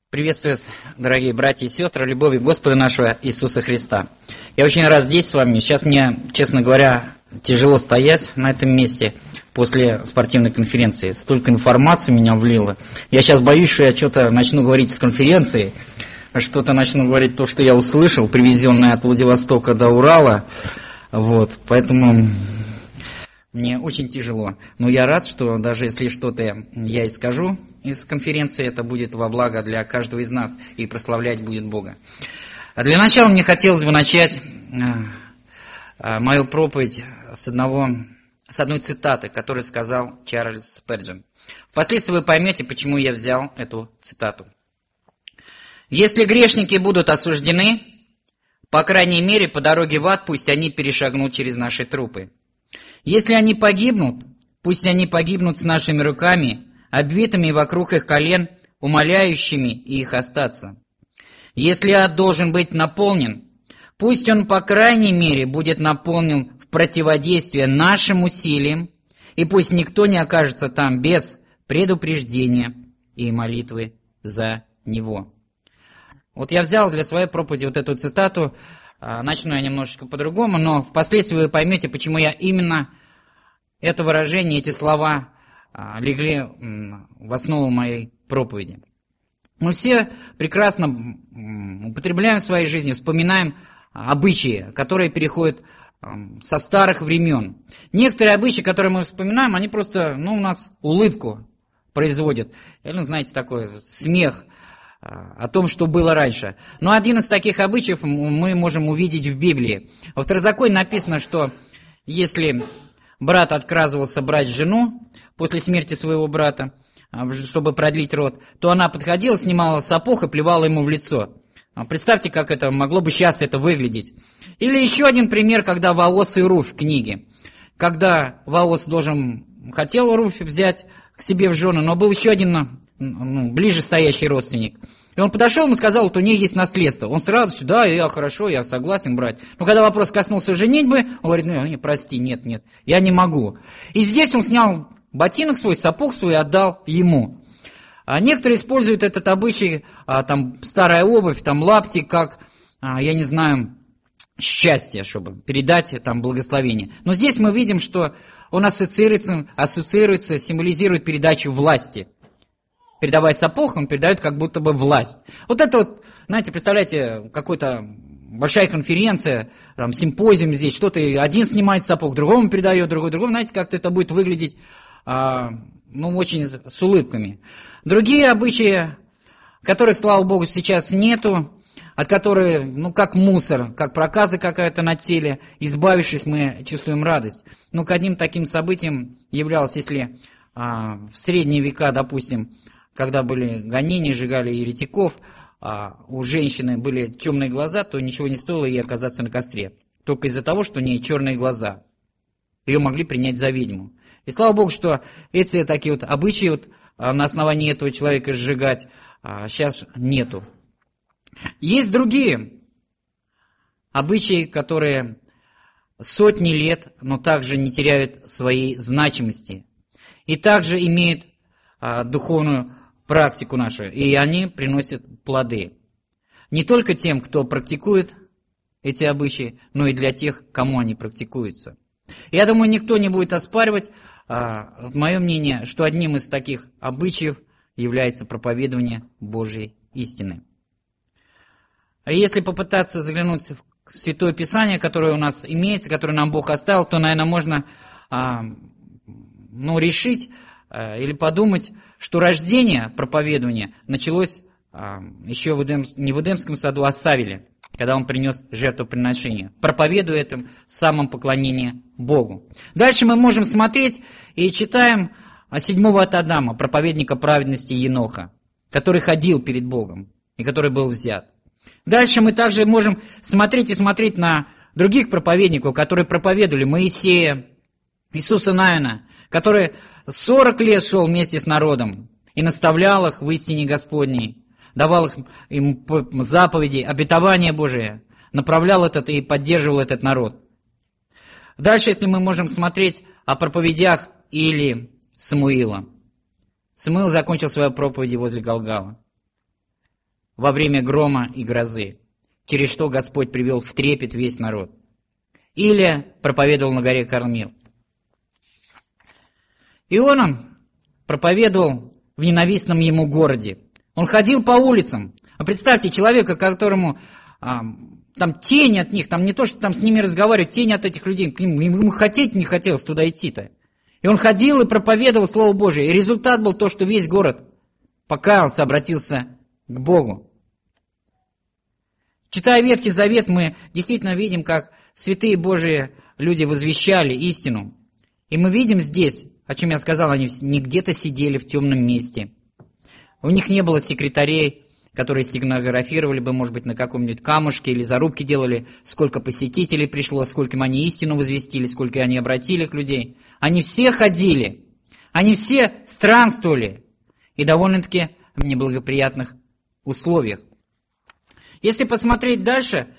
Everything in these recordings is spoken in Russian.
Приветствую вас, дорогие братья и сестры, любовью Господа нашего Иисуса Христа. Я очень рад здесь с вами. Сейчас мне, честно говоря, тяжело стоять на этом месте после спортивной конференции. Столько информации меня влило. Я сейчас боюсь, что я что-то начну говорить с конференции, что-то начну говорить то, что я услышал, привезенное от Владивостока до Урала. Поэтому мне очень тяжело. Но я рад, что даже если что-то я и скажу из конференции, это будет во благо для каждого из нас и прославлять будет Бога. А для начала мне хотелось бы начать мою проповедь с одной цитаты, которую сказал Чарльз Спurgeon. Впоследствии вы поймете, почему я взял эту цитату. «Если грешники будут осуждены, по крайней мере, по дороге в ад пусть они перешагнут через наши трупы. Если они погибнут, пусть они погибнут с нашими руками, обвитыми вокруг их колен, умоляющими их остаться. Если ад должен быть наполнен, пусть он, по крайней мере, будет наполнен в противодействие нашим усилиям, и пусть никто не окажется там без предупреждения и молитвы за него». Я взял для своей проповеди эту цитату. Начну я немножечко по-другому, но впоследствии вы поймете, почему я именно это выражение, эти слова легли в основу моей проповеди. Мы все прекрасно употребляем в своей жизни, вспоминаем обычаи, которые переходят со старых времен. Некоторые обычаи, которые мы вспоминаем, они просто у нас улыбку производят. Или, знаете, такой смех о том, что было раньше. Но один из таких обычаев мы можем увидеть в Библии. Во Второзаконии написано, что если брат отказывался брать жену после смерти своего брата, чтобы продлить род, то она подходила, снимала сапог и плевала ему в лицо. Представьте, как это могло бы сейчас выглядеть. Или еще один пример, когда Воос и Руфь в книге. Когда Воос хотел Руфь взять к себе в жены, но был еще один ближе стоящий родственник. И он подошел ему и сказал, у нее есть наследство. Он сразу, да, хорошо, я согласен брать. Но когда вопрос коснулся женитьбы, он говорит, прости, нет, я не могу. И здесь он снял ботинок свой, сапог свой и отдал ему. А некоторые используют этот обычай, старая обувь, лапти, как, счастье, чтобы передать благословение. Но здесь мы видим, что он ассоциируется, символизирует передачу власти. Передавая сапог, он передает как будто бы власть. Представляете, какой-то большая конференция, симпозиум здесь, что-то один снимает сапог, другому передает, другому, знаете, как это будет выглядеть, очень с улыбками. Другие обычаи, которых, слава Богу, сейчас нету, от которых, как мусор, как проказа какая-то на теле, избавившись, мы чувствуем радость. К одним таким событиям являлось, если в средние века, допустим, когда были гонения, сжигали еретиков, у женщины были темные глаза, то ничего не стоило ей оказаться на костре. Только из-за того, что у нее черные глаза. Ее могли принять за ведьму. И слава Богу, что эти такие обычаи на основании этого человека сжигать сейчас нету. Есть другие обычаи, которые сотни лет, но также не теряют своей значимости. И также имеют духовную практику нашу, и они приносят плоды. Не только тем, кто практикует эти обычаи, но и для тех, кому они практикуются. Я думаю, никто не будет оспаривать мое мнение, что одним из таких обычаев является проповедование Божьей истины. А если попытаться заглянуть в Святое Писание, которое у нас имеется, которое нам Бог оставил, то, наверное, можно решить или подумать, что рождение проповедования началось еще не в Эдемском саду, а в Савеле, когда он принес жертвоприношение, проповедуя этим самым поклонение Богу. Дальше мы можем смотреть и читаем 7-го от Адама, проповедника праведности Еноха, который ходил перед Богом и который был взят. Дальше мы также можем смотреть на других проповедников, которые проповедовали: Моисея, Иисуса Навина, который 40 лет шел вместе с народом и наставлял их в истине Господней, давал им заповеди, обетования Божие, направлял и поддерживал этот народ. Дальше, если мы можем смотреть о проповедях Самуила. Самуил закончил свою проповедь возле Галгала. во время грома и грозы, через что Господь привел в трепет весь народ. Илия проповедовал на горе Кармел. Иона проповедовал в ненавистном ему городе. Он ходил по улицам. А представьте, человека, которому там тень от них, там не то, что там с ними разговаривать, тень от этих людей, к ним, ему хотеть не хотелось туда идти-то. И он ходил и проповедовал Слово Божие. И результат был то, что весь город покаялся, обратился к Богу. Читая Ветхий Завет, мы действительно видим, как святые Божии люди возвещали истину. И мы видим здесь, о чем я сказал, они не где-то сидели в темном месте. У них не было секретарей, которые стенографировали бы, может быть, на каком-нибудь камушке или зарубке делали, сколько посетителей пришло, сколько они истину возвестили, сколько они обратили к людей. Они все ходили, они все странствовали, и довольно-таки в неблагоприятных условиях. Если посмотреть дальше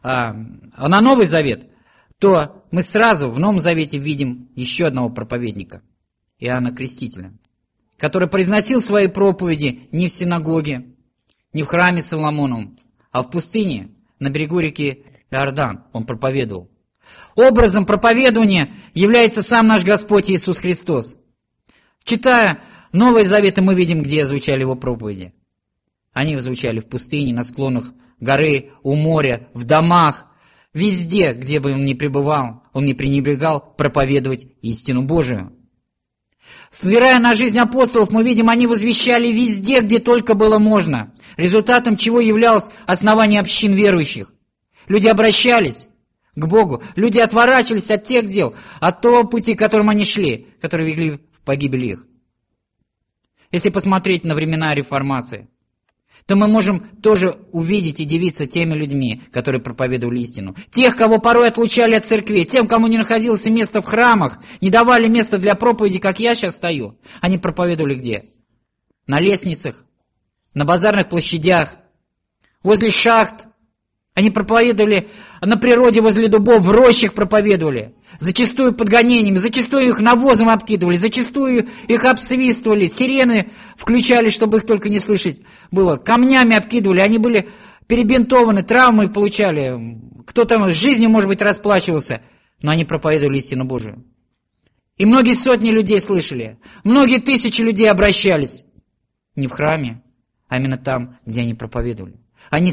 на Новый Завет, то мы сразу в Новом Завете видим еще одного проповедника, Иоанна Крестителя, который произносил свои проповеди не в синагоге, не в храме Соломоновом, а в пустыне, на берегу реки Иордан он проповедовал. Образом проповедования является сам наш Господь Иисус Христос. Читая Новые Заветы, мы видим, где звучали его проповеди. Они звучали в пустыне, на склонах горы, у моря, в домах, везде, где бы он ни пребывал, он не пренебрегал проповедовать истину Божию. Взирая на жизнь апостолов, мы видим, они возвещали везде, где только было можно, результатом чего являлось основание общин верующих. Люди обращались к Богу, люди отворачивались от тех дел, от того пути, которым они шли, которые вели в погибель их. Если посмотреть на времена реформации, то мы можем тоже увидеть и дивиться теми людьми, которые проповедовали истину. Тех, кого порой отлучали от церкви, тем, кому не находилось места в храмах, не давали места для проповеди, как я сейчас стою. Они проповедовали где? На лестницах, на базарных площадях, возле шахт. Они проповедовали на природе, возле дубов, в рощах проповедовали. Зачастую под гонениями, зачастую их навозом обкидывали, зачастую их обсвистывали, сирены включали, чтобы их только не слышать было. Камнями обкидывали, они были перебинтованы, травмы получали. Кто-то с жизнью, может быть, расплачивался, но они проповедовали истину Божию. И многие сотни людей слышали, многие тысячи людей обращались. Не в храме, а именно там, где они проповедовали. Они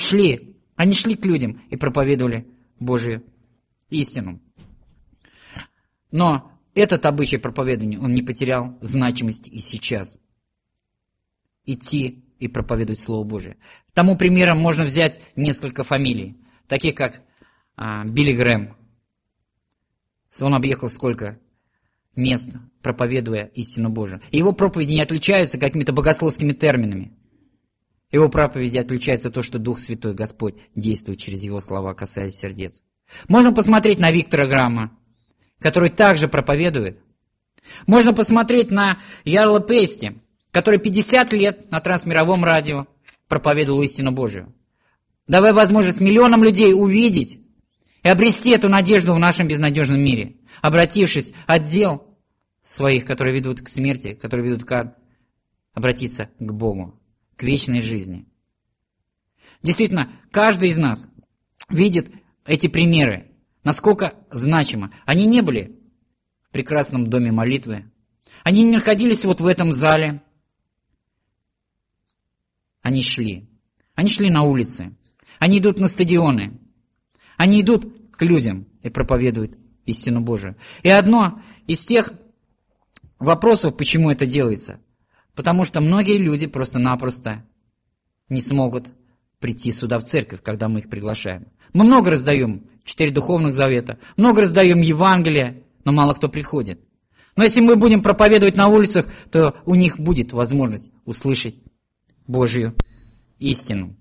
шли к людям и проповедовали Божию истину. Но этот обычай проповедования, он не потерял значимости и сейчас. Идти и проповедовать Слово Божие. Тому примером можно взять несколько фамилий, таких как Билли Грэм. Он объехал сколько мест, проповедуя истину Божию. И его проповеди не отличаются какими-то богословскими терминами. Его проповеди отличается то, что Дух Святой Господь действует через его слова, касаясь сердец. Можно посмотреть на Виктора Грама, который также проповедует. Можно посмотреть на Ярла Пейсти, который 50 лет на трансмировом радио проповедовал истину Божию, давая возможность миллионам людей увидеть и обрести эту надежду в нашем безнадежном мире, обратившись от дел своих, которые ведут к смерти, которые ведут к аду, обратиться к Богу, к вечной жизни. Действительно, каждый из нас видит эти примеры, насколько значимо. Они не были в прекрасном доме молитвы, они не находились вот в этом зале, они шли на улицы, они идут на стадионы, они идут к людям и проповедуют истину Божию. И одно из тех вопросов, почему это делается, потому что многие люди просто-напросто не смогут прийти сюда в церковь, когда мы их приглашаем. Мы много раздаем 4 духовных завета, много раздаем Евангелия, но мало кто приходит. Но если мы будем проповедовать на улицах, то у них будет возможность услышать Божью истину.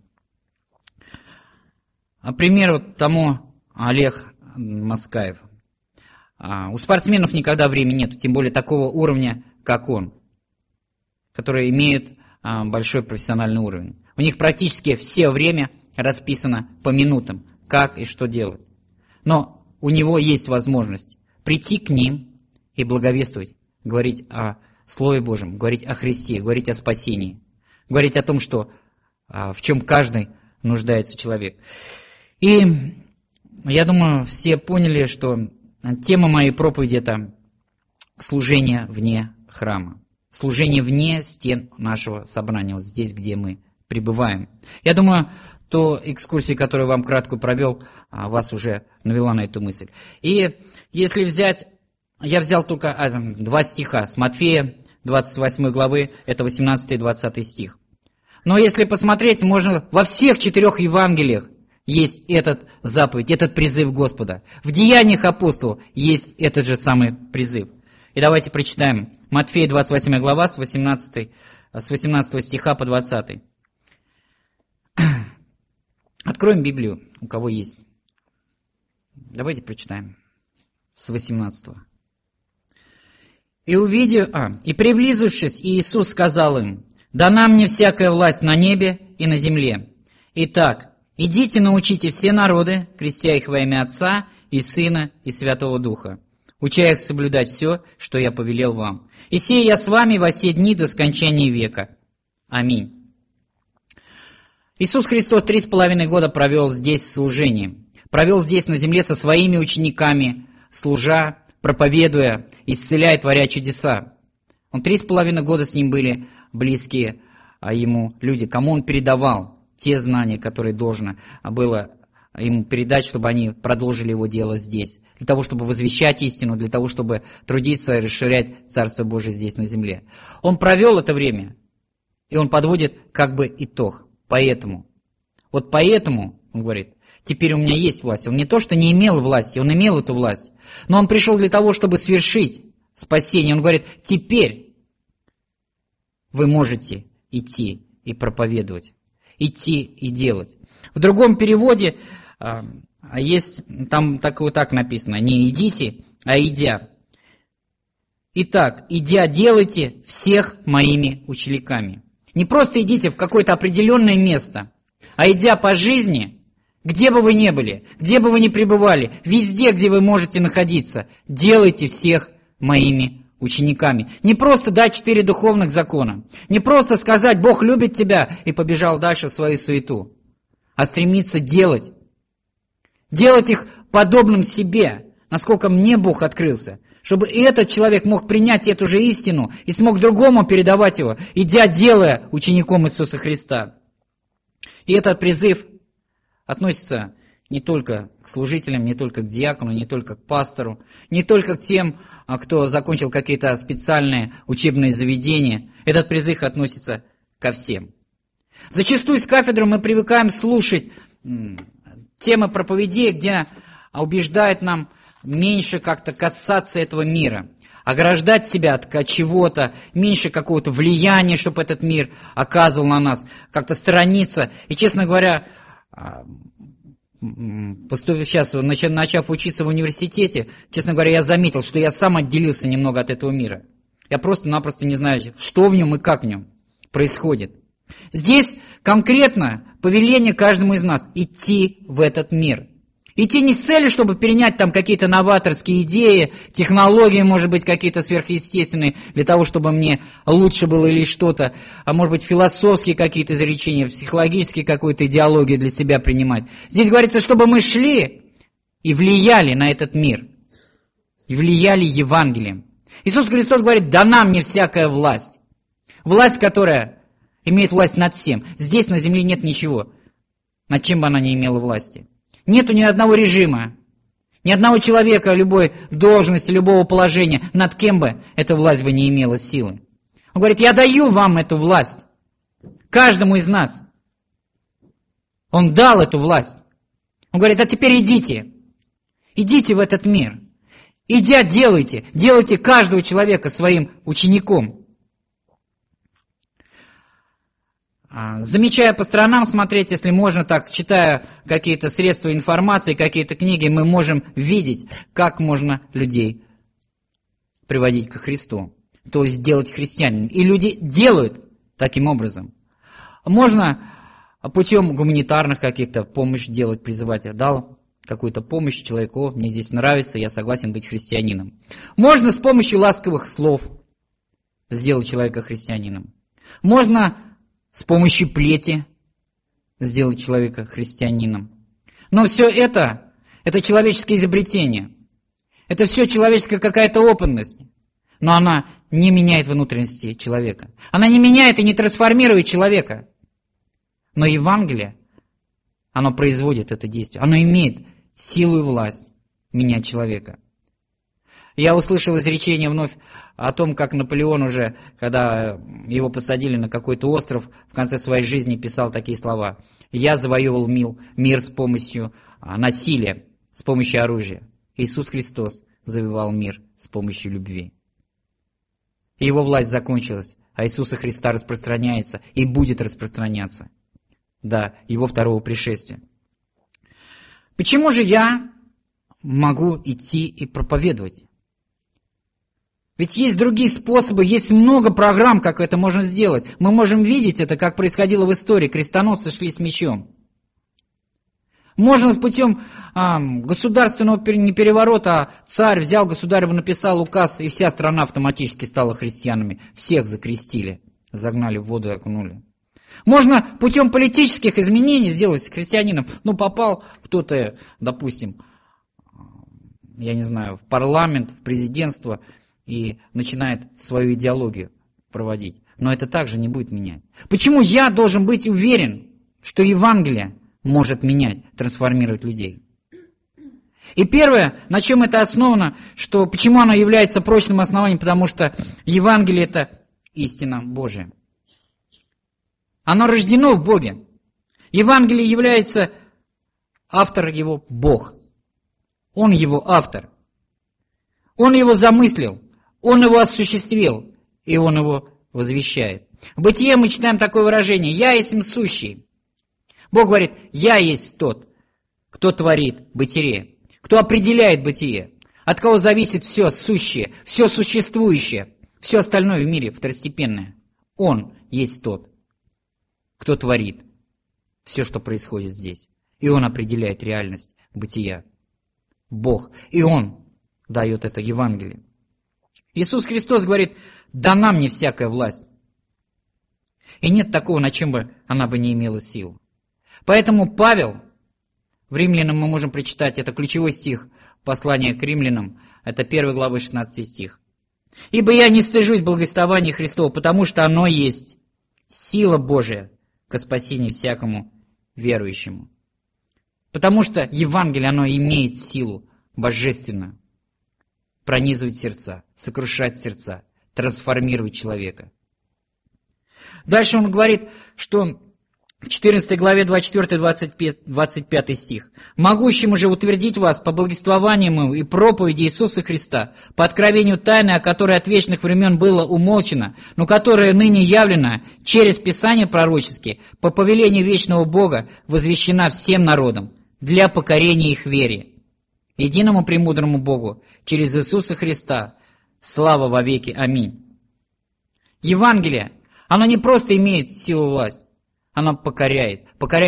Пример вот тому Олег Москаев. У спортсменов никогда времени нет, тем более такого уровня, как он, которые имеют большой профессиональный уровень. У них практически все время расписано по минутам, как и что делать. Но у него есть возможность прийти к ним и благовествовать, говорить о Слове Божьем, говорить о Христе, говорить о спасении, говорить о том, что в чем каждый нуждается человек. И я думаю, все поняли, что тема моей проповеди – это служение вне храма. Служение вне стен нашего собрания, вот здесь, где мы пребываем. Я думаю, ту экскурсию, которую вам кратко провел, вас уже навела на эту мысль. И если взять, я взял только 2 стиха с Матфея, 28 главы, это 18 и 20 стих. Но если посмотреть, можно во всех 4 Евангелиях есть этот заповедь, этот призыв Господа. В Деяниях апостолов есть этот же самый призыв. И давайте прочитаем Матфея 28 глава с 18 стиха по 20. Откроем Библию, у кого есть. Давайте прочитаем с 18. И приблизившись, Иисус сказал им: «Дана мне всякая власть на небе и на земле. Итак, идите, научите все народы, крестя их во имя Отца и Сына и Святого Духа, уча их соблюдать все, что я повелел вам. И сей я с вами во все дни до скончания века. Аминь». Иисус Христос 3,5 года провел здесь в служении. Провел здесь на земле со своими учениками, служа, проповедуя, исцеляя, творя чудеса. Он 3,5 года с ним были близкие ему люди, кому он передавал те знания, которые должно было ему передать, чтобы они продолжили его дело здесь. Для того, чтобы возвещать истину, для того, чтобы трудиться и расширять Царство Божие здесь на земле. Он провел это время, и он подводит как бы итог. Поэтому, он говорит, теперь у меня есть власть. Он не то, что не имел власти, он имел эту власть. Но он пришел для того, чтобы свершить спасение. Он говорит, теперь вы можете идти и проповедовать, идти и делать. В другом переводе есть, там так написано, не идите, а идя. Итак, идя, делайте всех моими учениками. Не просто идите в какое-то определенное место, а идя по жизни, где бы вы ни были, где бы вы ни пребывали, везде, где вы можете находиться, делайте всех моими учениками. Не просто дать 4 духовных закона, не просто сказать «Бог любит тебя» и побежал дальше в свою суету, а стремиться делать их подобным себе, насколько мне Бог открылся, чтобы и этот человек мог принять эту же истину и смог другому передавать его, идя, делая учеником Иисуса Христа. И этот призыв относится не только к служителям, не только к диакону, не только к пастору, не только к тем, кто закончил какие-то специальные учебные заведения. Этот призыв относится ко всем. Зачастую с кафедры мы привыкаем слушать темы проповедей, где убеждают нам меньше как-то касаться этого мира, ограждать себя от чего-то, меньше какого-то влияния, чтобы этот мир оказывал на нас, как-то сторониться. И, честно говоря, сейчас, начав учиться в университете, честно говоря, я заметил, что я сам отделился немного от этого мира. Я просто-напросто не знаю, что в нем и как в нем происходит. Здесь конкретно повеление каждому из нас идти в этот мир. Идти не с целью, чтобы перенять там какие-то новаторские идеи, технологии, может быть, какие-то сверхъестественные, для того, чтобы мне лучше было или что-то, а может быть, философские какие-то изречения, психологические какую-то идеологию для себя принимать. Здесь говорится, чтобы мы шли и влияли на этот мир, и влияли Евангелием. Иисус Христос говорит, дана мне всякая власть. Власть, которая имеет власть над всем. Здесь на земле нет ничего, над чем бы она не имела власти. Нету ни одного режима, ни одного человека, любой должности, любого положения, над кем бы эта власть бы не имела силы. Он говорит, я даю вам эту власть, каждому из нас. Он дал эту власть. Он говорит, а теперь идите в этот мир. Идя, делайте каждого человека своим учеником. Замечая по сторонам, смотреть, если можно так, читая какие-то средства информации, какие-то книги, мы можем видеть, как можно людей приводить ко Христу, то есть делать христианин. И люди делают таким образом. Можно путем гуманитарных каких-то помощь делать, призывать. Я дал какую-то помощь человеку, мне здесь нравится, я согласен быть христианином. Можно с помощью ласковых слов сделать человека христианином. Можно с помощью плети сделать человека христианином. Но все это человеческое изобретение. Это все человеческая какая-то опытность. Но она не меняет внутренности человека. Она не меняет и не трансформирует человека. Но Евангелие, оно производит это действие. Оно имеет силу и власть менять человека. Я услышал изречение вновь о том, как Наполеон уже, когда его посадили на какой-то остров, в конце своей жизни писал такие слова: «Я завоевал мир с помощью насилия, с помощью оружия. Иисус Христос завоевал мир с помощью любви». Его власть закончилась, а Иисуса Христа распространяется и будет распространяться до Его второго пришествия. Почему же я могу идти и проповедовать? Ведь есть другие способы, есть много программ, как это можно сделать. Мы можем видеть это, как происходило в истории. Крестоносцы шли с мечом. Можно путем государственного не переворота, а царь взял государева, написал указ, и вся страна автоматически стала христианами. Всех закрестили, загнали в воду и окунули. Можно путем политических изменений сделать христианином. Попал кто-то, допустим, я не знаю, в парламент, в президентство, и начинает свою идеологию проводить. Но это также не будет менять. Почему я должен быть уверен, что Евангелие может менять, трансформировать людей? И первое, на чем это основано, что почему оно является прочным основанием, потому что Евангелие – это истина Божия. Оно рождено в Боге. Евангелие является автор его Бог. Он его автор. Он его замыслил, он его осуществил, и он его возвещает. В Бытие мы читаем такое выражение: «Я есть сущий». Бог говорит: «Я есть тот, кто творит бытие, кто определяет бытие, от кого зависит все сущее, все существующее, все остальное в мире второстепенное. Он есть тот, кто творит все, что происходит здесь, и он определяет реальность бытия. Бог, и он дает это Евангелие». Иисус Христос говорит: «Дана мне всякая власть». И нет такого, на чем бы она бы не имела сил. Поэтому Павел, в Римлянам мы можем прочитать, это ключевой стих послания к Римлянам, это 1 глава 16 стих. «Ибо я не стыжусь благовествования Христова, потому что оно есть сила Божия ко спасению всякому верующему». Потому что Евангелие, оно имеет силу божественную пронизывать сердца, сокрушать сердца, трансформировать человека. Дальше он говорит, что в 14 главе 24-25 стих: «Могущему же утвердить вас по благовествованию и проповеди Иисуса Христа, по откровению тайны, о которой от вечных времен было умолчено, но которая ныне явлена через Писания пророческие, по повелению вечного Бога, возвещена всем народам, для покорения их вере. Единому премудрому Богу, через Иисуса Христа, слава во веки. Аминь». Евангелие, оно не просто имеет силу и власть, оно покоряет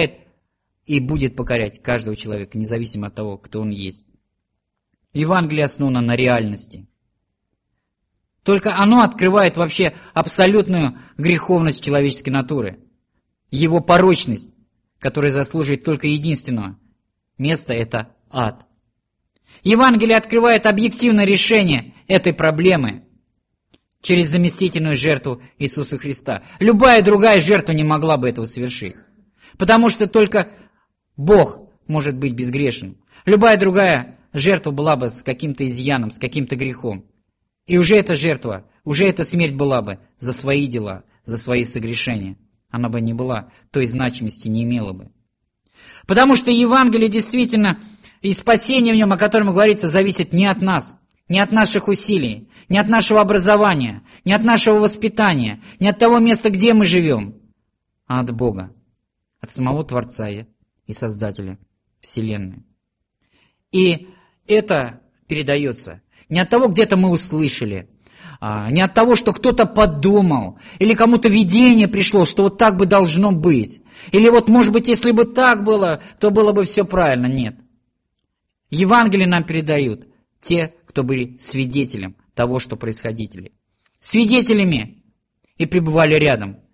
и будет покорять каждого человека, независимо от того, кто он есть. Евангелие основано на реальности. Только оно открывает вообще абсолютную греховность человеческой натуры, его порочность, которая заслуживает только единственного места – это ад. Евангелие открывает объективное решение этой проблемы через заместительную жертву Иисуса Христа. Любая другая жертва не могла бы этого совершить, потому что только Бог может быть безгрешным. Любая другая жертва была бы с каким-то изъяном, с каким-то грехом. И уже эта жертва, уже эта смерть была бы за свои дела, за свои согрешения. Она бы не была, той значимости не имела бы. Потому что Евангелие действительно, и спасение в нем, о котором говорится, зависит не от нас, не от наших усилий, не от нашего образования, не от нашего воспитания, не от того места, где мы живем, а от Бога, от самого Творца и Создателя Вселенной. И это передается не от того, где-то мы услышали, не от того, что кто-то подумал, или кому-то видение пришло, что вот так бы должно быть. Или вот, может быть, если бы так было, то было бы все правильно. Нет. Евангелие нам передают те, кто были свидетелем того, что происходили. Свидетелями и пребывали рядом.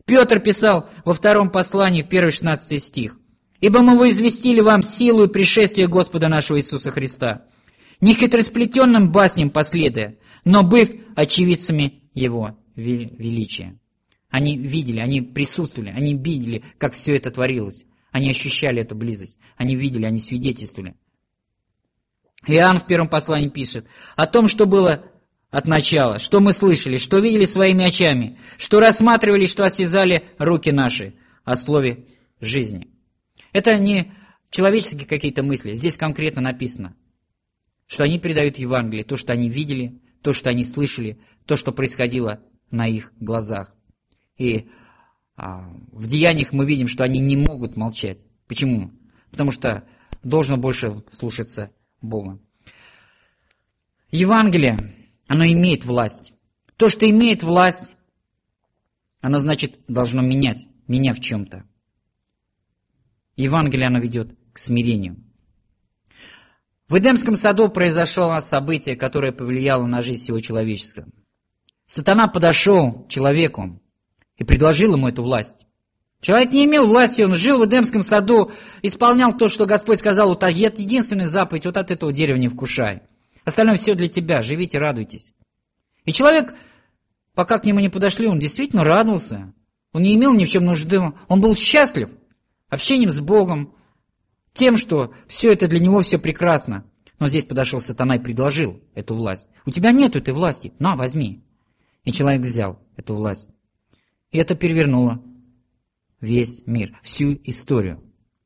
Петр писал во втором послании, в 1-16 стих. «Ибо мы возвестили вам силу и пришествие Господа нашего Иисуса Христа, не хитросплетенным басням последуя, но быв очевидцами Его величия». Они видели, они присутствовали, они видели, как все это творилось. Они ощущали эту близость, они видели, они свидетельствовали. Иоанн в первом послании пишет о том, что было от начала, что мы слышали, что видели своими очами, что рассматривали, что осязали руки наши о слове жизни. Это не человеческие какие-то мысли, здесь конкретно написано, что они передают Евангелие, то, что они видели, то, что они слышали, то, что происходило на их глазах. И в деяниях мы видим, что они не могут молчать. Почему? Потому что должно больше слушаться Бога. Евангелие, оно имеет власть. То, что имеет власть, оно, значит, должно менять меня в чем-то. Евангелие, оно ведет к смирению. В Эдемском саду произошло событие, которое повлияло на жизнь всего человеческого. Сатана подошел к человеку и предложил ему эту власть. Человек не имел власти, он жил в Эдемском саду, исполнял то, что Господь сказал, вот это единственная заповедь, вот от этого дерева не вкушай. Остальное все для тебя, живите, радуйтесь. И человек, пока к нему не подошли, он действительно радовался. Он не имел ни в чем нужды, он был счастлив общением с Богом, тем, что все это для него все прекрасно. Но здесь подошел сатана и предложил эту власть. У тебя нет этой власти, на, возьми. И человек взял эту власть. И это перевернуло весь мир, всю историю.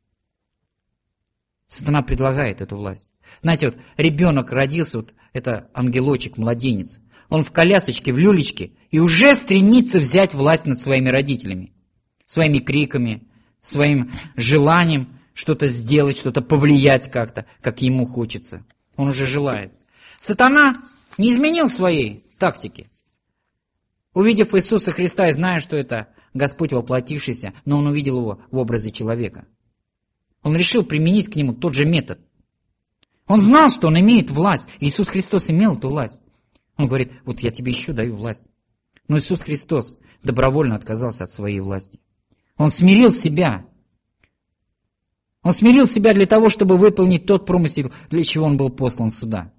Сатана предлагает эту власть. Знаете, вот ребенок родился, вот это ангелочек, младенец. Он в колясочке, в люлечке, и уже стремится взять власть над своими родителями. Своими криками, своим желанием что-то сделать, что-то повлиять как-то, как ему хочется. Он уже желает. Сатана не изменил своей тактики. Увидев Иисуса Христа и зная, что это Господь воплотившийся, но он увидел его в образе человека. Он решил применить к нему тот же метод. Он знал, что он имеет власть. Иисус Христос имел эту власть. Он говорит, вот я тебе еще даю власть. Но Иисус Христос добровольно отказался от своей власти. Он смирил себя. Он смирил себя для того, чтобы выполнить тот промысел, для чего он был послан сюда.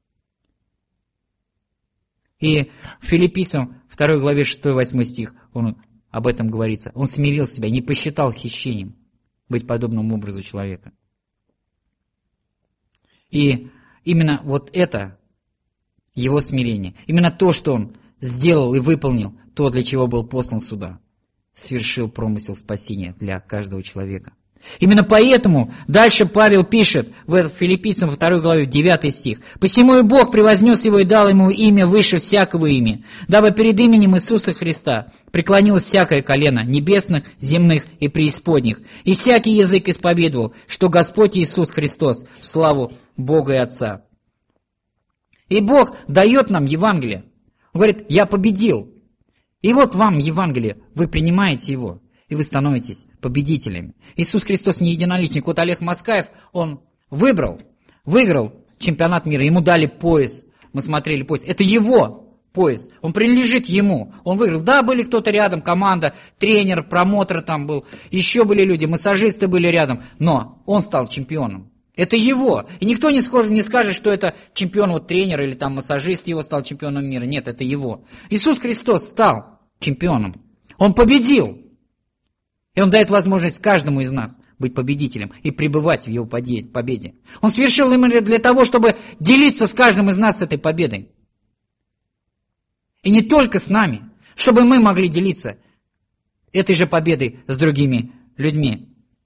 И в Филиппийцам 2 главе 6-8 стих об этом говорится. Он смирил себя, не посчитал хищением быть подобным образу человека. И именно вот это его смирение, именно то, что он сделал и выполнил, то, для чего был послан сюда, свершил промысел спасения для каждого человека. Именно поэтому дальше Павел пишет в Филиппийцам 2 главе 9 стих. «Посему и Бог превознес его и дал ему имя выше всякого имя, дабы перед именем Иисуса Христа преклонилось всякое колено небесных, земных и преисподних, и всякий язык исповедовал, что Господь Иисус Христос в славу Бога и Отца». И Бог дает нам Евангелие. Он говорит, я победил. И вот вам Евангелие, вы принимаете его. И вы становитесь победителями. Иисус Христос не единоличник. Вот Олег Москаев, он выиграл чемпионат мира. Ему дали пояс. Мы смотрели пояс. Это его пояс. Он принадлежит ему. Он выиграл. Да, были кто-то рядом, команда, тренер, промотор там был. Еще были люди, массажисты были рядом. Но он стал чемпионом. Это его. И никто не скажет, что это чемпион, вот тренер или там массажист его стал чемпионом мира. Нет, это его. Иисус Христос стал чемпионом. Он победил. И Он дает возможность каждому из нас быть победителем и пребывать в Его победе. Он совершил именно для того, чтобы делиться с каждым из нас этой победой. И не только с нами, чтобы мы могли делиться этой же победой с другими людьми.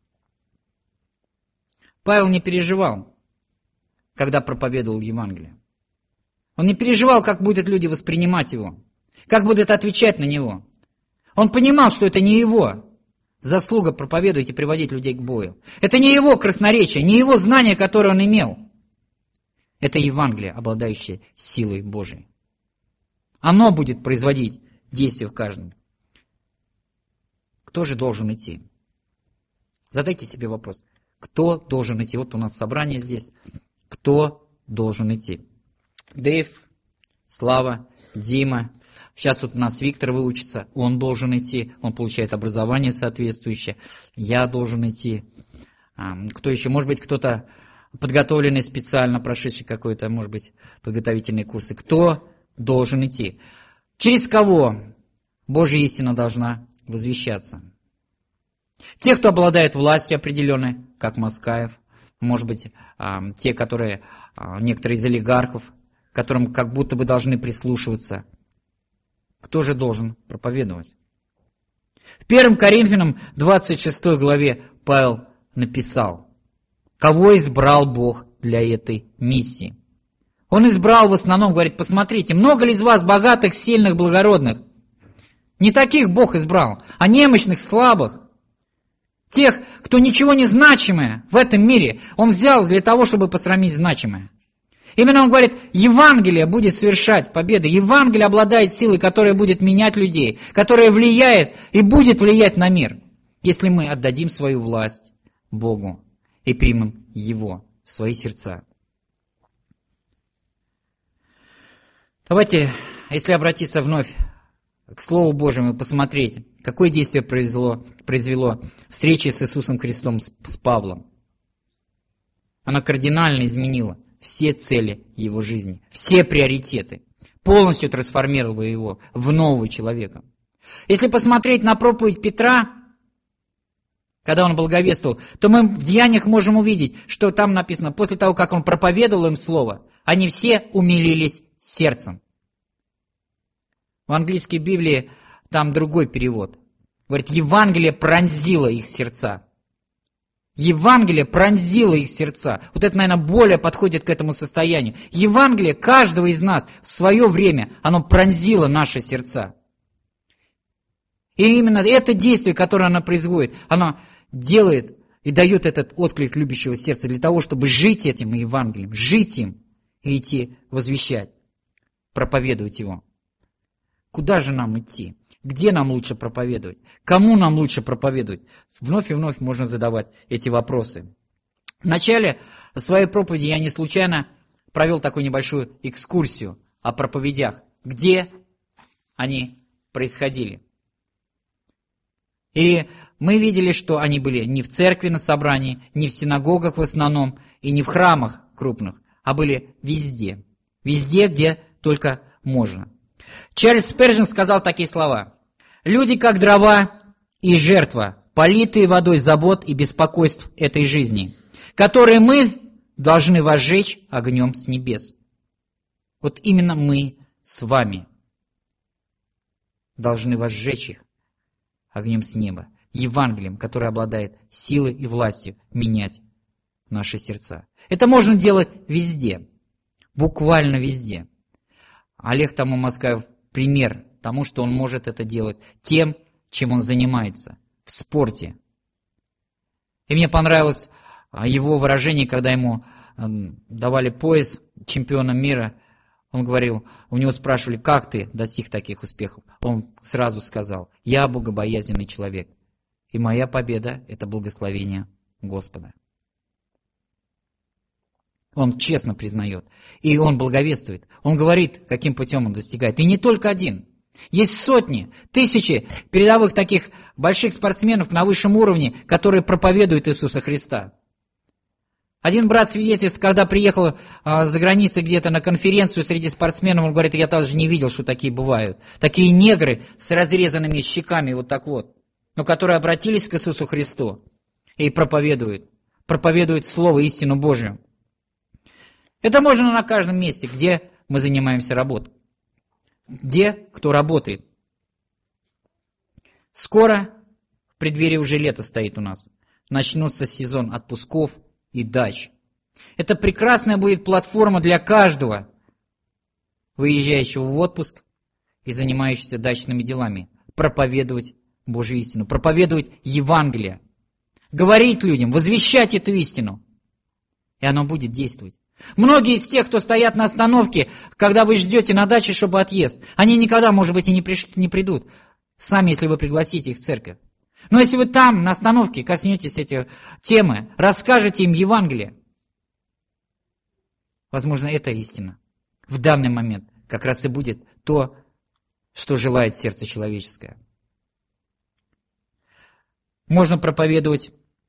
Павел не переживал, когда проповедовал Евангелие. Он не переживал, как будут люди воспринимать его, как будут отвечать на него. Он понимал, что это не его заслуга проповедовать и приводить людей к Богу. Это не его красноречие, не его знание, которое он имел. Это Евангелие, обладающее силой Божией. Оно будет производить действие в каждом. Кто же должен идти? Задайте себе вопрос. Кто должен идти? Вот у нас собрание здесь. Кто должен идти? Дэйв, Слава, Дима, Сейчас тут у нас Виктор выучится, он должен идти, он получает образование соответствующее, я должен идти. Кто еще? Может быть, кто-то подготовленный специально, прошедший какой-то, может быть, подготовительные курсы. Кто должен идти? Через кого Божья истина должна возвещаться? Те, кто обладает властью определенной, как Москаев, может быть, те, которые, некоторые из олигархов, которым как будто бы должны прислушиваться. Кто же должен проповедовать? В 1 Коринфянам 26 главе Павел написал: кого избрал Бог для этой миссии? Он избрал в основном, говорит, посмотрите, много ли из вас богатых, сильных, благородных? Не таких Бог избрал, а немощных, слабых. Тех, кто ничего не значимое в этом мире, Он взял для того, чтобы посрамить значимое. Именно Он говорит, Евангелие будет совершать победы. Евангелие обладает силой, которая будет менять людей, которая влияет и будет влиять на мир, если мы отдадим свою власть Богу и примем Его в свои сердца. Давайте, если обратиться вновь к Слову Божьему и посмотреть, какое действие произвело встреча с Иисусом Христом с Павлом. Она кардинально изменила все цели его жизни, все приоритеты, полностью трансформировала его в нового человека. Если посмотреть на проповедь Петра, когда он благовествовал, то мы в Деяниях можем увидеть, что там написано, после того, как он проповедовал им слово, они все умилились сердцем. В английской Библии там другой перевод. Говорит, Евангелие пронзило их сердца. Евангелие пронзило их сердца. Вот это, наверное, более подходит к этому состоянию. Евангелие каждого из нас в свое время, оно пронзило наши сердца. И именно это действие, которое оно производит, оно делает и дает этот отклик любящего сердца для того, чтобы жить этим Евангелием, жить им и идти возвещать, проповедовать его. Куда же нам идти? Где нам лучше проповедовать? Кому нам лучше проповедовать? Вновь и вновь можно задавать эти вопросы. В начале своей проповеди я не случайно провел такую небольшую экскурсию о проповедях, где они происходили. И мы видели, что они были не в церкви на собрании, не в синагогах в основном, и не в храмах крупных, а были везде. Везде, где только можно. Чарльз Спержин сказал такие слова: «Люди, как дрова и жертва, политые водой забот и беспокойств этой жизни, которые мы должны возжечь огнем с небес». Вот именно мы с вами должны возжечь их огнем с неба, Евангелием, которое обладает силой и властью менять наши сердца. Это можно делать везде, буквально везде. Олег тому Москаев пример тому, что он может это делать тем, чем он занимается, в спорте. И мне понравилось его выражение, когда ему давали пояс чемпиона мира. Он говорил, у него спрашивали, как ты достиг таких успехов? Он сразу сказал, я богобоязненный человек, и моя победа – это благословение Господа. Он честно признает, и он благовествует. Он говорит, каким путем он достигает. И не только один. Есть сотни, тысячи передовых таких больших спортсменов на высшем уровне, которые проповедуют Иисуса Христа. Один брат свидетельствует, когда приехал за границей где-то на конференцию среди спортсменов, он говорит, я даже не видел, что такие бывают. Такие негры с разрезанными щеками, вот так вот, но которые обратились к Иисусу Христу и проповедуют Слово, истину Божию. Это можно на каждом месте, где мы занимаемся работой. Где кто работает. Скоро, в преддверии уже лето стоит у нас, начнется сезон отпусков и дач. Это прекрасная будет платформа для каждого, выезжающего в отпуск и занимающегося дачными делами, проповедовать Божью истину, проповедовать Евангелие, говорить людям, возвещать эту истину, и оно будет действовать. Многие из тех, кто стоят на остановке, когда вы ждете на даче, чтобы отъезд, они никогда, может быть, и не придут, сами, если вы пригласите их в церковь. Но если вы там, на остановке, коснетесь этой темы, расскажете им Евангелие, возможно, это истина. В данный момент как раз и будет то, что желает сердце человеческое. Можно проповедовать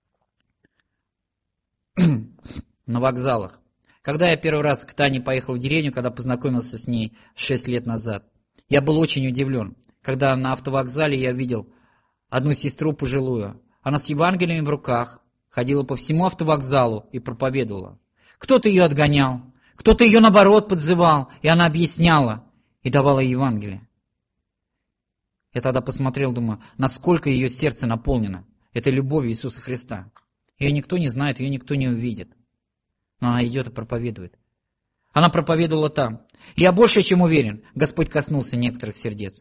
на вокзалах. Когда я первый раз к Тане поехал в деревню, когда познакомился с ней 6 лет назад, я был очень удивлен, когда на автовокзале я видел одну сестру пожилую. Она с Евангелием в руках ходила по всему автовокзалу и проповедовала. Кто-то ее отгонял, кто-то ее наоборот подзывал, и она объясняла и давала Евангелие. Я тогда посмотрел, думаю, насколько ее сердце наполнено этой любовью Иисуса Христа. Ее никто не знает, ее никто не увидит. Но она идет и проповедует. Она проповедовала там. Я больше чем уверен, Господь коснулся некоторых сердец.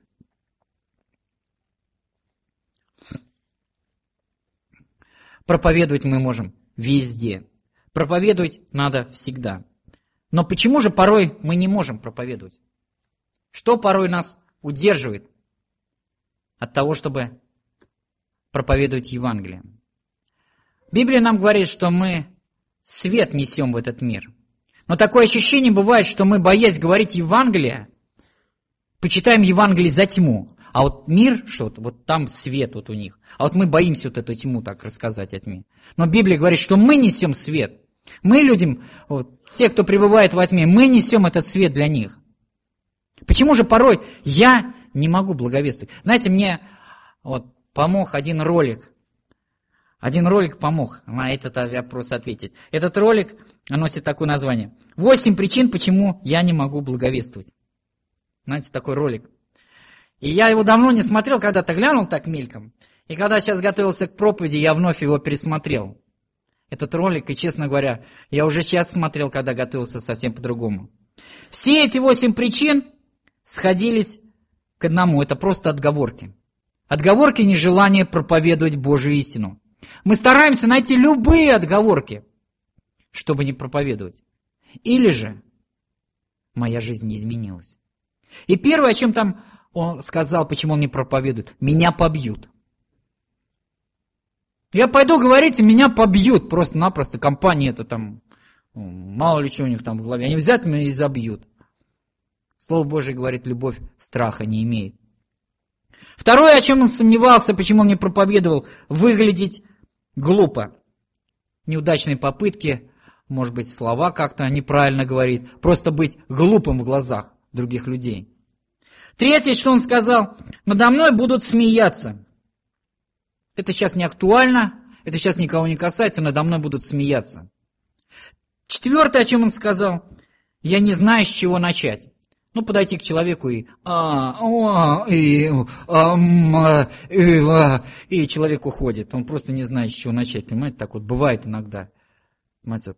Проповедовать мы можем везде. Проповедовать надо всегда. Но почему же порой мы не можем проповедовать? Что порой нас удерживает от того, чтобы проповедовать Евангелие? Библия нам говорит, что мы свет несем в этот мир. Но такое ощущение бывает, что мы, боясь говорить Евангелие, почитаем Евангелие за тьму. А вот мир, что-то, вот там свет вот у них. А вот мы боимся вот эту тьму так рассказать о тьме. Но Библия говорит, что мы несем свет. Мы людям, вот, те, кто пребывает во тьме, мы несем этот свет для них. Почему же порой я не могу благовествовать? Знаете, мне вот помог один ролик. Один ролик помог на этот вопрос ответить. Этот ролик носит такое название. 8 причин, почему я не могу благовествовать. Знаете, такой ролик. И я его давно не смотрел, когда-то глянул так мельком. И когда сейчас готовился к проповеди, я вновь его пересмотрел. Этот ролик, и, честно говоря, я уже сейчас смотрел, когда готовился совсем по-другому. Все эти 8 причин сходились к одному. Это просто отговорки. Отговорки нежелания проповедовать Божию истину. Мы стараемся найти любые отговорки, чтобы не проповедовать. Или же моя жизнь не изменилась. И первое, о чем там он сказал, почему он не проповедует: меня побьют. Я пойду говорить, и меня побьют. Просто-напросто компания это там, мало ли что у них там в голове. Они взят меня и забьют. Слово Божие говорит, любовь страха не имеет. Второе, о чем он сомневался, почему он не проповедовал: выглядеть глупо. Неудачные попытки, может быть, слова как-то неправильно говорит, просто быть глупым в глазах других людей. Третье, что он сказал: надо мной будут смеяться. Это сейчас не актуально, это сейчас никого не касается, надо мной будут смеяться. Четвертое, о чем он сказал: я не знаю, с чего начать. Ну, подойти к человеку и человек уходит. Он просто не знает, с чего начать. Понимаете, так вот бывает иногда. Понимаете,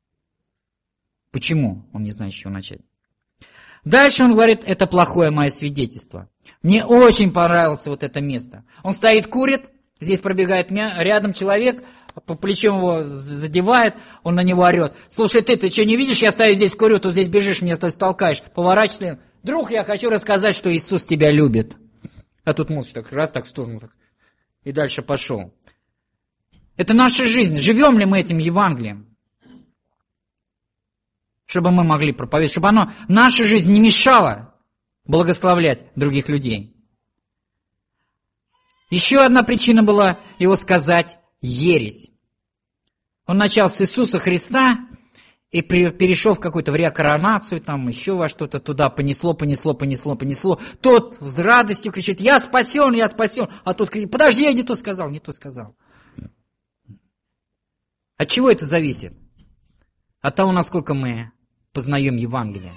почему он не знает, с чего начать? Дальше он говорит: это плохое мое свидетельство. Мне очень понравилось вот это место. Он стоит, курит, здесь пробегает рядом человек, по плечу его задевает, он на него орет: слушай, ты что, не видишь, я стою здесь курю, тут здесь бежишь, меня тут толкаешь, поворачиваешь. Друг, я хочу рассказать, что Иисус тебя любит. А тут молча так раз, так в сторону, так, и дальше пошел. Это наша жизнь. Живем ли мы этим Евангелием? Чтобы мы могли проповедовать, чтобы наша жизнь не мешала благословлять других людей. Еще одна причина была его сказать: ересь. Он начал с Иисуса Христа и перешел в какую-то реинкарнацию, там еще во что-то туда понесло. Тот с радостью кричит: я спасен. А тот кричит: подожди, я не то сказал. От чего это зависит? От того, насколько мы познаем Евангелие.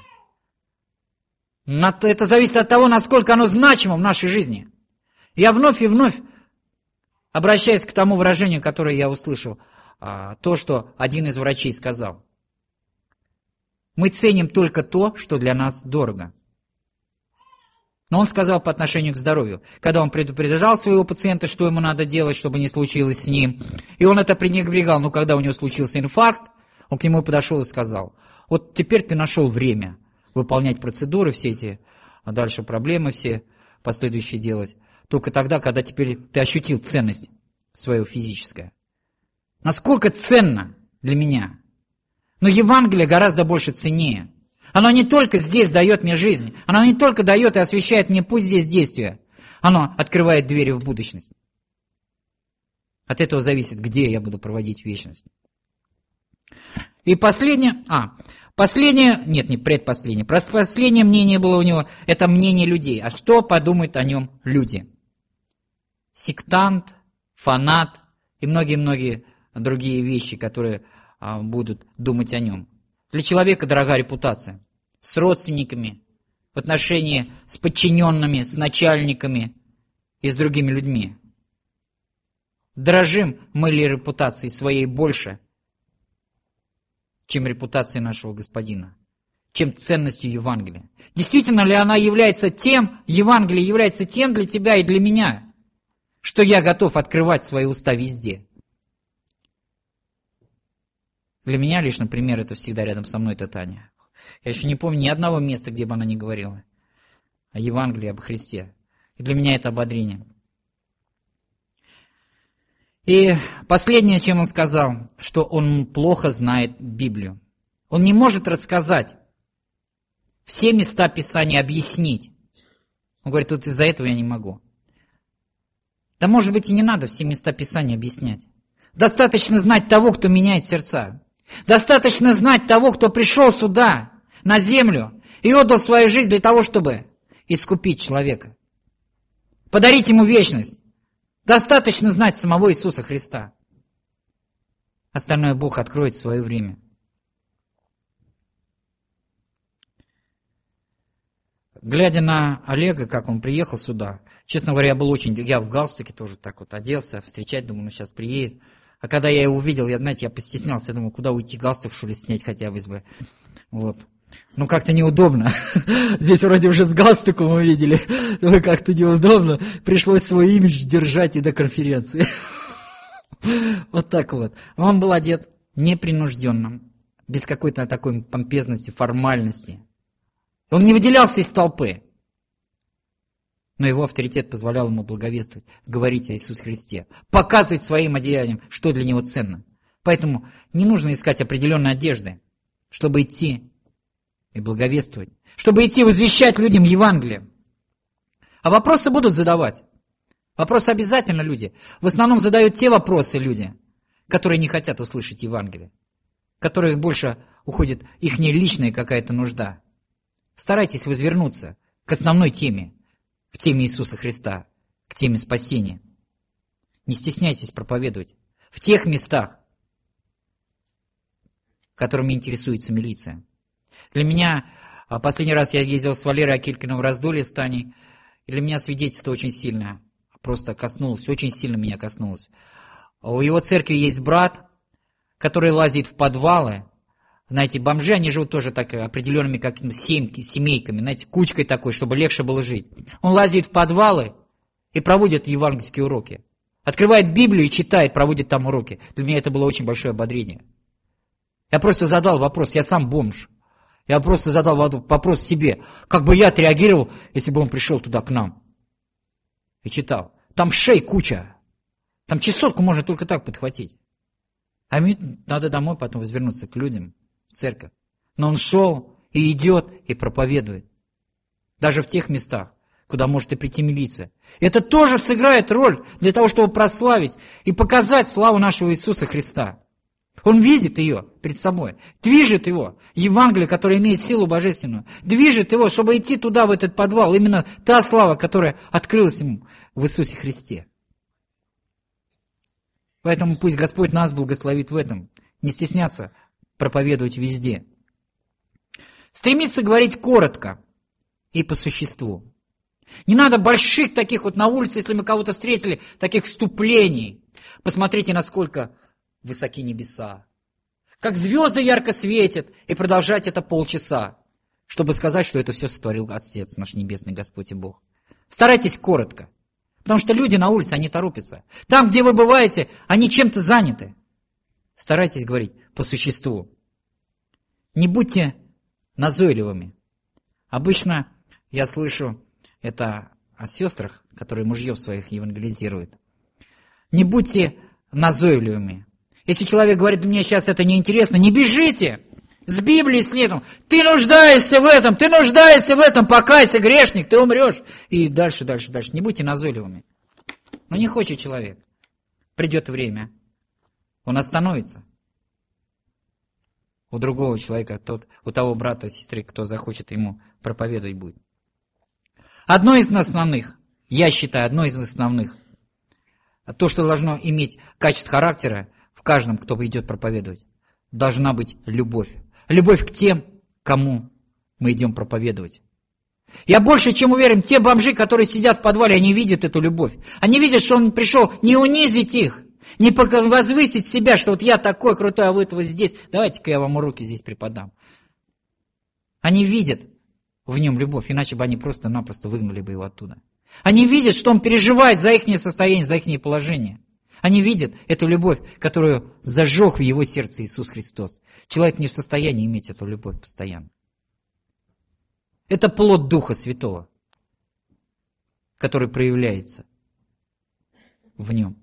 Это зависит от того, насколько оно значимо в нашей жизни. Я вновь и вновь обращаясь к тому выражению, которое я услышал, то, что один из врачей сказал. Мы ценим только то, что для нас дорого. Но он сказал по отношению к здоровью. Когда он предупреждал своего пациента, что ему надо делать, чтобы не случилось с ним, и он это пренебрегал, но когда у него случился инфаркт, он к нему подошел и сказал: вот теперь ты нашел время выполнять процедуры все эти, а дальше проблемы все последующие делать. Только тогда, когда теперь ты ощутил ценность свою физическую. Насколько ценно для меня. Но Евангелие гораздо больше ценнее. Оно не только здесь дает мне жизнь, оно не только дает и освещает мне путь здесь действия, оно открывает двери в будущность. От этого зависит, где я буду проводить вечность. И последнее мнение было у него, это мнение людей. А что подумают о нем люди? Сектант, фанат и многие-многие другие вещи, которые будут думать о нем. Для человека дорога репутация. С родственниками, в отношении с подчиненными, с начальниками и с другими людьми. Дорожим мы ли репутацией своей больше, чем репутацией нашего Господина, чем ценностью Евангелия? Действительно ли она является тем, Евангелие является тем для тебя и для меня, что я готов открывать свои уста везде? Для меня лишь, например, это всегда рядом со мной, это Таня. Я еще не помню ни одного места, где бы она не говорила о Евангелии, об Христе. И для меня это ободрение. И последнее, чем он сказал, что он плохо знает Библию. Он не может рассказать все места Писания, объяснить. Он говорит, вот из-за этого я не могу. Да, может быть, и не надо все места Писания объяснять. Достаточно знать того, кто меняет сердца. Достаточно знать того, кто пришел сюда, на землю, и отдал свою жизнь для того, чтобы искупить человека. Подарить ему вечность. Достаточно знать самого Иисуса Христа. Остальное Бог откроет в свое время. Глядя на Олега, как он приехал сюда, честно говоря, я в галстуке тоже так вот оделся, встречать, думаю, сейчас приедет. А когда я его увидел, я постеснялся, я думал, куда уйти, галстук, что ли, снять хотя бы. Вот. Ну, как-то неудобно. Здесь вроде уже с галстуком увидели. Но как-то неудобно. Пришлось свой имидж держать и до конференции. Вот так вот. Он был одет непринужденно, без какой-то такой помпезности, формальности. Он не выделялся из толпы. Но его авторитет позволял ему благовествовать, говорить о Иисусе Христе, показывать своим одеянием, что для него ценно. Поэтому не нужно искать определенной одежды, чтобы идти и благовествовать, чтобы идти возвещать людям Евангелие. А вопросы будут задавать. Вопросы обязательно люди. В основном задают те вопросы люди, которые не хотят услышать Евангелие, которых больше уходит их личная какая-то нужда. Старайтесь возвернуться к основной теме, к теме Иисуса Христа, к теме спасения. Не стесняйтесь проповедовать в тех местах, которыми интересуется милиция. Для меня, последний раз я ездил с Валерой Акилькиным в Раздолье с Таней, и для меня свидетельство очень сильное, просто коснулось, очень сильно меня коснулось. У его церкви есть брат, который лазит в подвалы. Знаете, бомжи, они живут тоже так определенными какими-то семейками, знаете, кучкой такой, чтобы легче было жить. Он лазит в подвалы и проводит евангельские уроки. Открывает Библию и читает, проводит там уроки. Для меня это было очень большое ободрение. Я просто задал вопрос, я сам бомж. Я просто задал вопрос себе, как бы я отреагировал, если бы он пришел туда к нам и читал. Там шей куча, там чесотку можно только так подхватить. А мне надо домой потом возвернуться к людям, в церковь. Но он шел и идет и проповедует. Даже в тех местах, куда может и прийти милиция. Это тоже сыграет роль для того, чтобы прославить и показать славу нашего Иисуса Христа. Он видит ее перед собой, движет его, Евангелие, которое имеет силу божественную, движет его, чтобы идти туда, в этот подвал, именно та слава, которая открылась ему в Иисусе Христе. Поэтому пусть Господь нас благословит в этом, не стесняться проповедовать везде. Стремиться говорить коротко и по существу. Не надо больших таких вот на улице, если мы кого-то встретили, таких вступлений. Посмотрите, насколько высоки небеса, как звезды ярко светят, и продолжать это полчаса, чтобы сказать, что это все сотворил Отец наш Небесный Господь и Бог. Старайтесь коротко, потому что люди на улице, они торопятся. Там, где вы бываете, они чем-то заняты. Старайтесь говорить по существу. Не будьте назойливыми. Обычно я слышу это о сестрах, которые мужьев своих евангелизируют. Не будьте назойливыми. Если человек говорит, мне сейчас это неинтересно, не бежите, С Библией следом. Ты нуждаешься в этом, покайся, грешник, ты умрешь. И дальше. Не будьте назойливыми. Но не хочет человек. Придет время. Он остановится. У другого человека, у того брата, сестры, кто захочет ему проповедовать будет. Одно из основных, я считаю, то, что должно иметь качество характера в каждом, кто идет проповедовать, должна быть любовь. Любовь к тем, кому мы идем проповедовать. Я больше чем уверен, те бомжи, которые сидят в подвале, они видят эту любовь. Они видят, что он пришел не унизить их, не возвысить себя, что вот я такой крутой, а вы вот здесь. Давайте-ка я вам руки здесь преподам. Они видят в нем любовь, иначе бы они просто-напросто выгнали бы его оттуда. Они видят, что он переживает за их состояние, за их положение. Они видят эту любовь, которую зажег в его сердце Иисус Христос. Человек не в состоянии иметь эту любовь постоянно. Это плод Духа Святого, который проявляется в нем.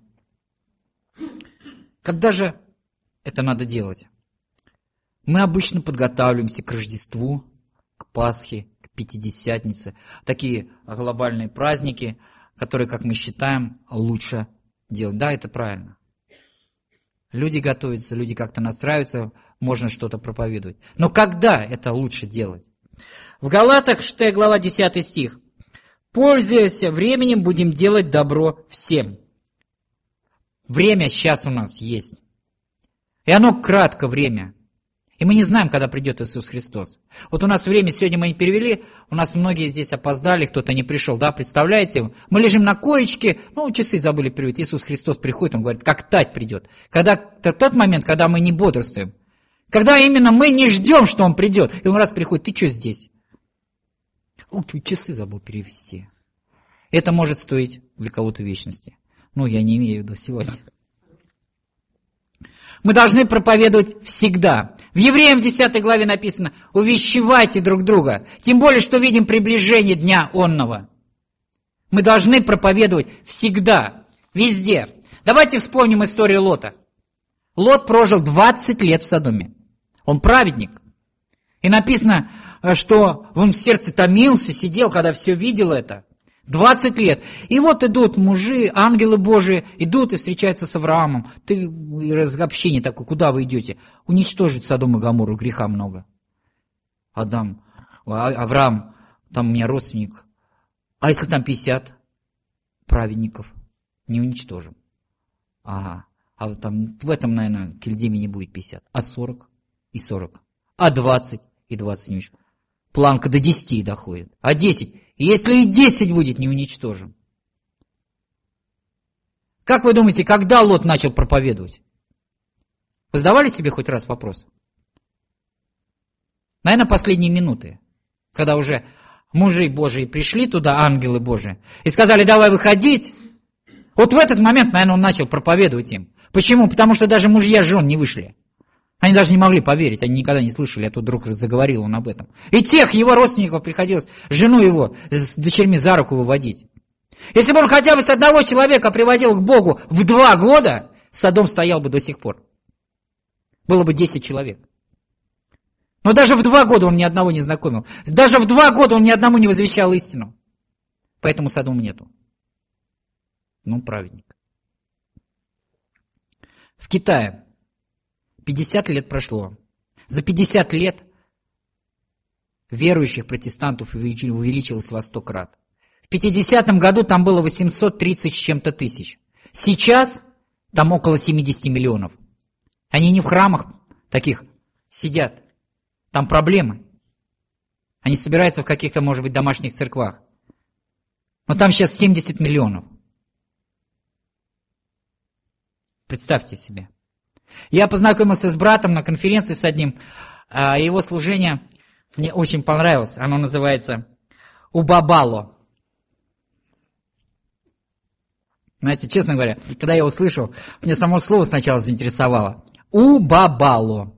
Когда же это надо делать? Мы обычно подготавливаемся к Рождеству, к Пасхе, к Пятидесятнице. Такие глобальные праздники, которые, как мы считаем, лучше делать. Да, это правильно. Люди готовятся, люди как-то настраиваются, можно что-то проповедовать. Но когда это лучше делать? В Галатах, 6 глава, 10 стих. «Пользуясь временем, будем делать добро всем». Время сейчас у нас есть. И оно кратко время. И мы не знаем, когда придет Иисус Христос. Вот у нас время, сегодня мы не перевели, у нас многие здесь опоздали, кто-то не пришел, да, представляете? Мы лежим на коечке, часы забыли перевести, Иисус Христос приходит, Он говорит, как тать придет. Тот момент, когда мы не бодрствуем, когда именно мы не ждем, что Он придет, и Он раз приходит, ты что здесь? Ты часы забыл перевести. Это может стоить для кого-то вечности. Я не имею в виду сегодня. Мы должны проповедовать всегда. В Евреям 10 главе написано, увещевайте друг друга, тем более, что видим приближение дня онного. Мы должны проповедовать всегда, везде. Давайте вспомним историю Лота. Лот прожил 20 лет в Содоме. Он праведник. И написано, что он в сердце томился, сидел, когда все видел это. 20 лет. И вот идут мужи, ангелы Божии, идут и встречаются с Авраамом. Ты общение такое, куда вы идете? Уничтожить Содом и Гоморру, греха много. Авраам, там у меня родственник. А если там 50 праведников? Не уничтожим. Ага. А вот там в этом, наверное, Кельдеме не будет 50. А 40 и 40. А 20 и 20 не уничтожим. Планка до 10 доходит. А 10? Если и 10 будет, не уничтожим. Как вы думаете, когда Лот начал проповедовать? Вы задавали себе хоть раз вопрос? Наверное, последние минуты, когда уже мужи Божии пришли туда, ангелы Божии, и сказали, давай выходить. Вот в этот момент, наверное, он начал проповедовать им. Почему? Потому что даже мужья жен не вышли. Они даже не могли поверить, они никогда не слышали, а тут вдруг заговорил он об этом. И тех его родственников приходилось, жену его с дочерьми за руку выводить. Если бы он хотя бы с одного человека приводил к Богу в 2 года, Содом стоял бы до сих пор. Было бы 10 человек. Но даже в 2 года он ни одного не знакомил. Даже в 2 года он ни одному не возвещал истину. Поэтому Содома нету. Праведник. В Китае 50 лет прошло. За 50 лет верующих протестантов увеличилось во 100 крат. В 50-м году там было 830 с чем-то тысяч. Сейчас там около 70 миллионов. Они не в храмах таких сидят. Там проблемы. Они собираются в каких-то, может быть, домашних церквах. Но там сейчас 70 миллионов. Представьте себе. Я познакомился с братом на конференции с одним. Его служение мне очень понравилось. Оно называется «Убабало». Знаете, честно говоря, когда я услышал, мне само слово сначала заинтересовало. «Убабало».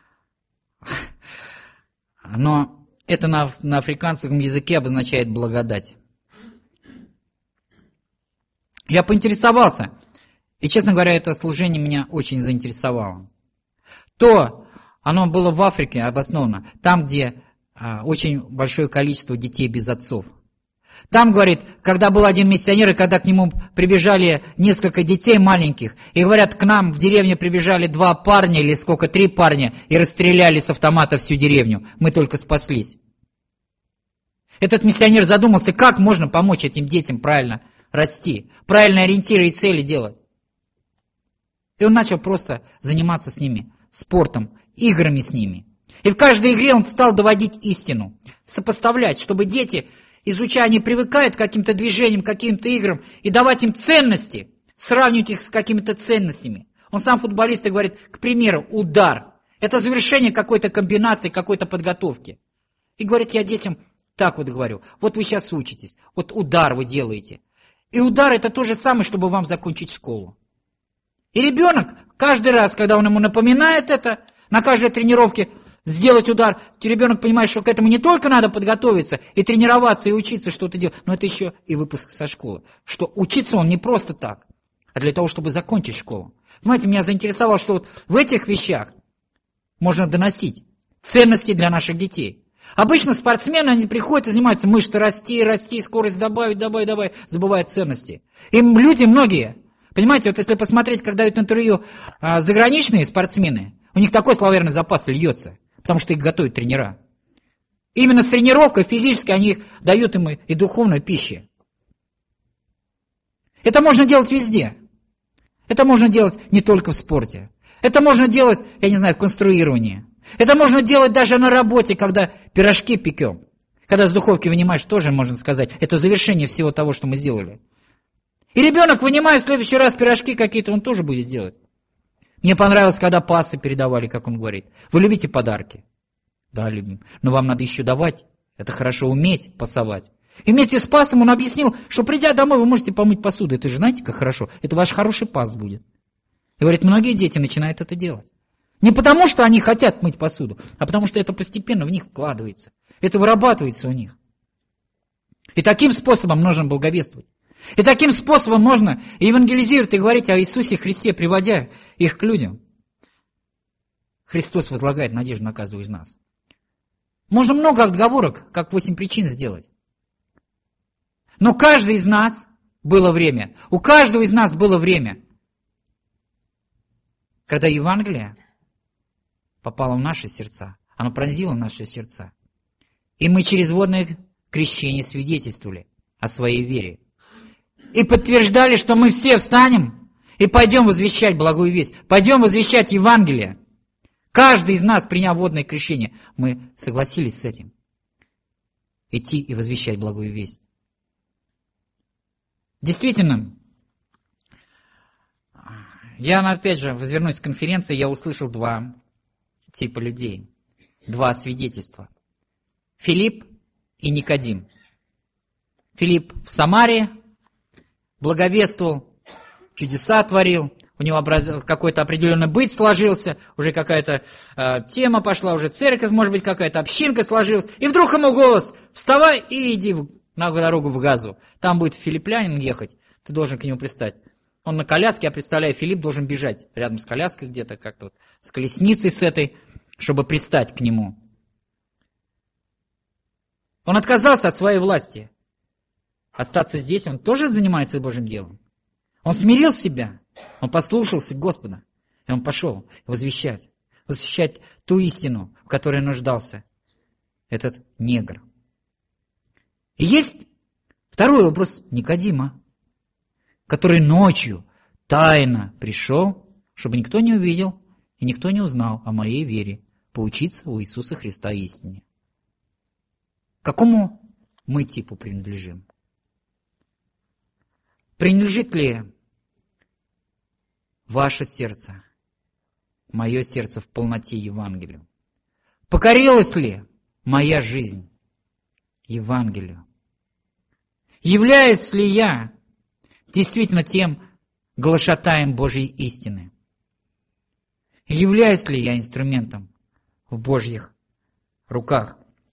Но это на африканском языке обозначает «благодать». Я поинтересовался. И, честно говоря, это служение меня очень заинтересовало. То, Оно было в Африке обосновано, там, где очень большое количество детей без отцов. Там, говорит, когда был один миссионер, и когда к нему прибежали несколько детей маленьких, и, говорят, к нам в деревню прибежали 2 парня, или сколько, 3 парня, и расстреляли с автомата всю деревню. Мы только спаслись. Этот миссионер задумался, как можно помочь этим детям правильно расти, правильные ориентиры и цели делать. И он начал просто заниматься с ними спортом, играми с ними. И в каждой игре он стал доводить истину, сопоставлять, чтобы дети, изучая, они привыкают к каким-то движениям, к каким-то играм, и давать им ценности, сравнивать их с какими-то ценностями. Он сам футболист и говорит, к примеру, удар. Это завершение какой-то комбинации, какой-то подготовки. И говорит, я детям так вот говорю, вот вы сейчас учитесь, вот удар вы делаете. И удар это то же самое, чтобы вам закончить школу. И ребенок каждый раз, когда он ему напоминает это, на каждой тренировке сделать удар, ребенок понимает, что к этому не только надо подготовиться и тренироваться, и учиться что-то делать, но это еще и выпуск со школы. Что учиться он не просто так, а для того, чтобы закончить школу. Понимаете, меня заинтересовало, что вот в этих вещах можно доносить ценности для наших детей. Обычно спортсмены, они приходят и занимаются мышцы расти, скорость добавить, забывают ценности. И люди многие, понимаете, вот если посмотреть, как дают интервью заграничные спортсмены, у них такой словарный запас льется, потому что их готовят тренера. Именно с тренировкой физически они дают им и духовную пищу. Это можно делать везде. Это можно делать не только в спорте. Это можно делать, я не знаю, в конструировании. Это можно делать даже на работе, когда пирожки пекем. Когда с духовки вынимаешь, тоже можно сказать, это завершение всего того, что мы сделали. И ребенок, вынимая в следующий раз пирожки какие-то, он тоже будет делать. Мне понравилось, когда пасы передавали, как он говорит. Вы любите подарки? Да, любим. Но вам надо еще давать. Это хорошо уметь пасовать. И вместе с пасом он объяснил, что придя домой, вы можете помыть посуду. Это же знаете, как хорошо? Это ваш хороший пас будет. И говорит, многие дети начинают это делать. Не потому, что они хотят мыть посуду, а потому, что это постепенно в них вкладывается. Это вырабатывается у них. И таким способом нужно благовествовать. И таким способом можно евангелизировать и говорить о Иисусе Христе, приводя их к людям. Христос возлагает надежду на каждого из нас. Можно много отговорок, как 8 причин сделать. Но каждый из нас было время, у каждого из нас было время, когда Евангелие попало в наши сердца, оно пронзило наши сердца. И мы через водное крещение свидетельствовали о своей вере. И подтверждали, что мы все встанем и пойдем возвещать благую весть, пойдем возвещать Евангелие. Каждый из нас, приняв водное крещение, мы согласились с этим. Идти и возвещать благую весть. Действительно, я опять же возвернусь с конференции, я услышал 2 типа людей, 2 свидетельства. Филипп и Никодим. Филипп в Самаре благовествовал, чудеса творил, у него какой-то определенный быт сложился, уже какая-то тема пошла, уже церковь, может быть, какая-то общинка сложилась, и вдруг ему голос: вставай и иди на дорогу в Газу, там будет филипплянин ехать, ты должен к нему пристать. Он на коляске, я представляю, Филипп должен бежать рядом с коляской где-то, как-то вот, с колесницей с этой, чтобы пристать к нему. Он отказался от своей власти. Остаться здесь, он тоже занимается Божьим делом. Он смирил себя, он послушался Господа, и он пошел возвещать ту истину, в которой нуждался этот негр. И есть второй образ Никодима, который ночью тайно пришел, чтобы никто не увидел и никто не узнал о моей вере, поучиться у Иисуса Христа истине. К какому мы типу принадлежим? Принадлежит ли ваше сердце, мое сердце в полноте Евангелию? Покорилась ли моя жизнь Евангелию? Являюсь ли я действительно тем глашатаем Божьей истины? Являюсь ли я инструментом в Божьих руках?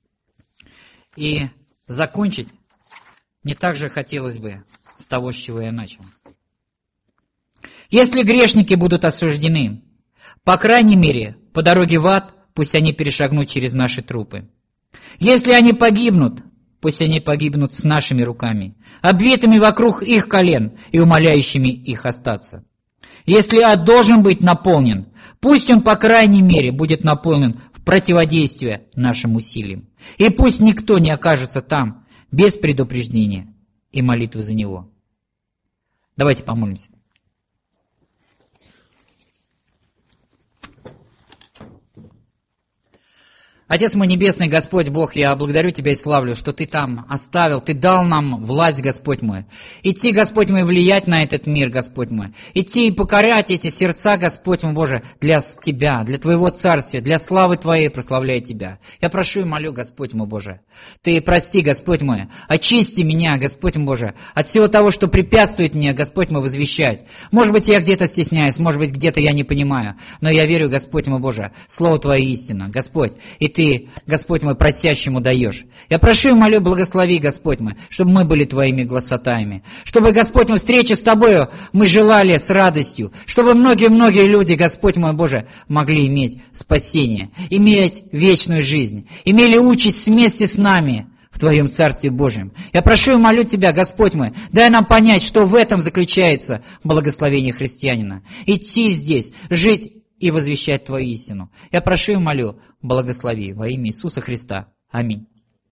И закончить мне также хотелось бы с того, с чего я начал. Если грешники будут осуждены, по крайней мере, по дороге в ад, пусть они перешагнут через наши трупы. Если они погибнут, пусть они погибнут с нашими руками, обвитыми вокруг их колен и умоляющими их остаться. Если ад должен быть наполнен, пусть он, по крайней мере, будет наполнен в противодействие нашим усилиям. И пусть никто не окажется там без предупреждения и молитвы за него. Давайте помолимся. Отец мой небесный, Господь Бог, я благодарю Тебя и славлю, что Ты там оставил, Ты дал нам власть, Господь мой. Идти, Господь мой, влиять на этот мир, Господь мой. Идти и покорять эти сердца, Господь мой Боже, для Тебя, для Твоего Царствия, для славы Твоей прославляя Тебя. Я прошу и молю, Господь мой Боже, Ты прости, Господь мой, очисти меня, Господь мой Боже, от всего того, что препятствует мне, Господь мой, возвещать. Может быть, я где-то стесняюсь, может быть, где-то я не понимаю, но я верю, Господь мой Боже, Слово Твое истина, Господь, и Ты, Господь мой, просящему даешь. Я прошу и молю, благослови, Господь мой, чтобы мы были Твоими глашатаями, чтобы, Господь мой, встречи с Тобою мы желали с радостью, чтобы многие-многие люди, Господь мой Боже, могли иметь спасение, иметь вечную жизнь, имели участь вместе с нами в Твоем Царстве Божьем. Я прошу и молю Тебя, Господь мой, дай нам понять, что в этом заключается благословение христианина. Идти здесь, жить и возвещать Твою истину. Я прошу и молю, благослови во имя Иисуса Христа. Аминь.